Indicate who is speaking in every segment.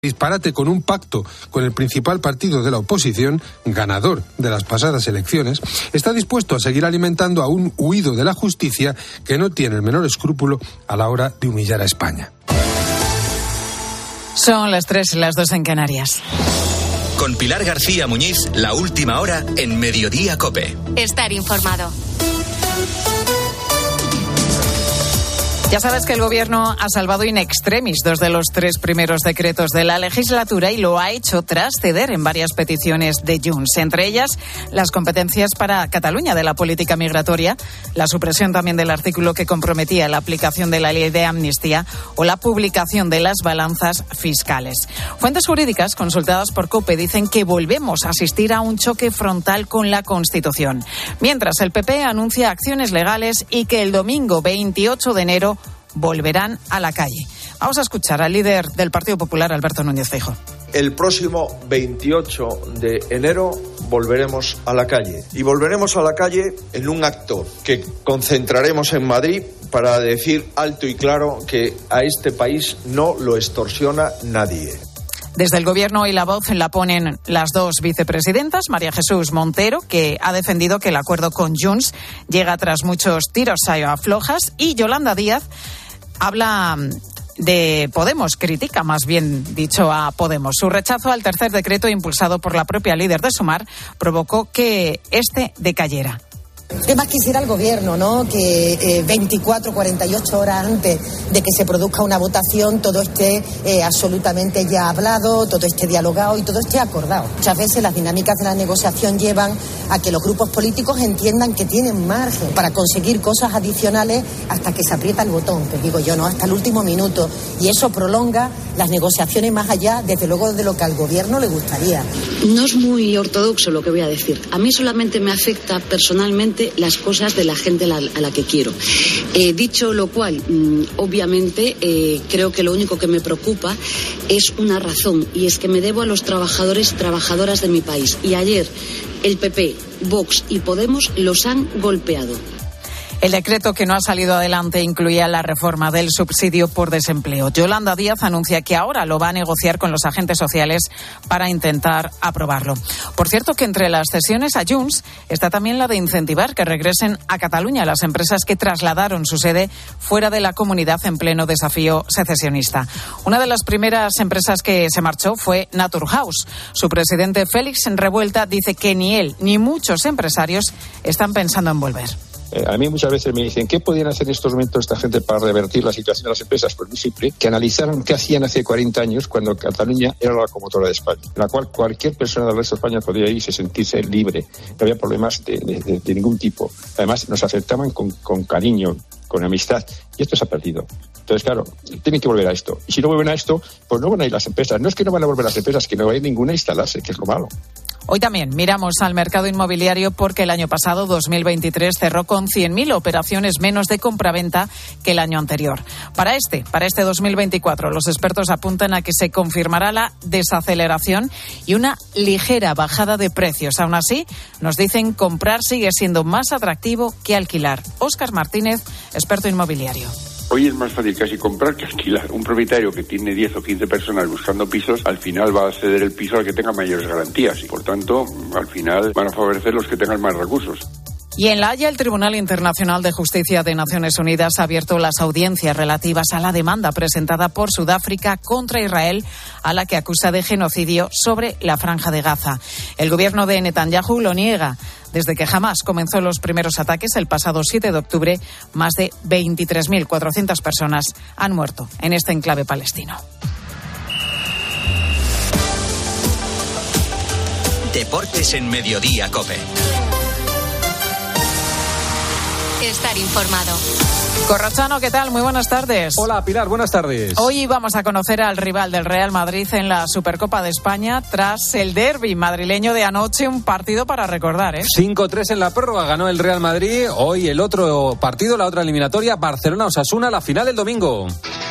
Speaker 1: disparate con un pacto con el principal partido de la oposición, ganador de las pasadas elecciones, está dispuesto a seguir alimentando a un huido de la justicia que no tiene el menor escrúpulo a la hora de humillar a España.
Speaker 2: Son las 3 y las 2 en Canarias.
Speaker 3: Con Pilar García Muñiz, la última hora en Mediodía COPE.
Speaker 4: Estar informado.
Speaker 2: Ya sabes que el Gobierno ha salvado in extremis 2 de los 3 primeros decretos de la legislatura y lo ha hecho tras ceder en varias peticiones de Junts, entre ellas las competencias para Cataluña de la política migratoria, la supresión también del artículo que comprometía la aplicación de la ley de amnistía o la publicación de las balanzas fiscales. Fuentes jurídicas consultadas por COPE dicen que volvemos a asistir a un choque frontal con la Constitución, mientras el PP anuncia acciones legales y que el domingo 28 de enero volverán a la calle. Vamos a escuchar al líder del Partido Popular, Alberto Núñez Feijóo.
Speaker 5: El próximo 28 de enero volveremos a la calle. Y volveremos a la calle en un acto que concentraremos en Madrid para decir alto y claro que a este país no lo extorsiona nadie.
Speaker 2: Desde el Gobierno y la voz la ponen las 2 vicepresidentas, María Jesús Montero, que ha defendido que el acuerdo con Junts llega tras muchos tiros a flojas, y Yolanda Díaz habla de Podemos, critica más bien dicho a Podemos. Su rechazo al tercer decreto impulsado por la propia líder de Sumar provocó que este decayera.
Speaker 6: ¿Qué más quisiera el Gobierno, no? Que 24, 48 horas antes de que se produzca una votación todo esté absolutamente ya hablado, todo esté dialogado y todo esté acordado. Muchas veces las dinámicas de la negociación llevan a que los grupos políticos entiendan que tienen margen para conseguir cosas adicionales hasta que se aprieta el botón, que digo yo, no, hasta el último minuto. Y eso prolonga las negociaciones más allá, desde luego, de lo que al Gobierno le gustaría.
Speaker 7: No es muy ortodoxo lo que voy a decir. A mí solamente me afecta personalmente las cosas de la gente a la que quiero. Dicho lo cual, obviamente, creo que lo único que me preocupa es una razón, y es que me debo a los trabajadores y trabajadoras de mi país. Y ayer el PP, Vox y Podemos los han golpeado.
Speaker 2: El decreto que no ha salido adelante incluía la reforma del subsidio por desempleo. Yolanda Díaz anuncia que ahora lo va a negociar con los agentes sociales para intentar aprobarlo. Por cierto, que entre las cesiones a Junts está también la de incentivar que regresen a Cataluña las empresas que trasladaron su sede fuera de la comunidad en pleno desafío secesionista. Una de las primeras empresas que se marchó fue Naturhaus. Su presidente Félix Revuelta dice que ni él ni muchos empresarios están pensando en volver.
Speaker 8: A mí muchas veces me dicen, ¿qué podían hacer en estos momentos esta gente para revertir la situación de las empresas? Pues muy simple, que analizaran qué hacían hace 40 años cuando Cataluña era la locomotora de España, en la cual cualquier persona del resto de España podía irse y sentirse libre. No había problemas de ningún tipo. Además, nos aceptaban con cariño, con amistad, y esto se ha perdido. Entonces, claro, tienen que volver a esto. Y si no vuelven a esto, pues no van a ir las empresas. No es que no van a volver las empresas, que no va a ir ninguna a instalarse, que es lo malo.
Speaker 2: Hoy también miramos al mercado inmobiliario porque el año pasado, 2023, cerró con 100.000 operaciones menos de compraventa que el año anterior. Para este 2024, los expertos apuntan a que se confirmará la desaceleración y una ligera bajada de precios. Aún así, nos dicen, comprar sigue siendo más atractivo que alquilar. Óscar Martínez, experto inmobiliario.
Speaker 9: Hoy es más fácil casi comprar que alquilar. Un propietario que tiene 10 o 15 personas buscando pisos, al final va a ceder el piso al que tenga mayores garantías y, por tanto, al final van a favorecer los que tengan más recursos.
Speaker 2: Y en La Haya, el Tribunal Internacional de Justicia de Naciones Unidas ha abierto las audiencias relativas a la demanda presentada por Sudáfrica contra Israel, a la que acusa de genocidio sobre la Franja de Gaza. El gobierno de Netanyahu lo niega. Desde que Hamás comenzó los primeros ataques el pasado 7 de octubre, más de 23.400 personas han muerto en este enclave palestino.
Speaker 3: Deportes en Mediodía COPE.
Speaker 4: Estar informado.
Speaker 2: Corrochano, ¿qué tal? Muy buenas tardes.
Speaker 10: Hola, Pilar, buenas tardes.
Speaker 2: Hoy vamos a conocer al rival del Real Madrid en la Supercopa de España tras el derbi madrileño de anoche, un partido para recordar,
Speaker 10: 5-3 en la prórroga, ganó el Real Madrid. Hoy el otro partido, la otra eliminatoria, Barcelona-Osasuna, la final el domingo.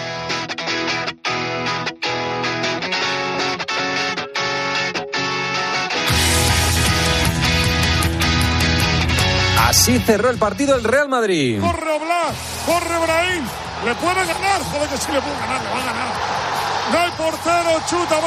Speaker 10: Así cerró el partido el Real Madrid.
Speaker 11: Corre Oblak, corre Brahim, le puede ganar, joder que sí le puede ganar, le va a ganar. No hay portero, chuta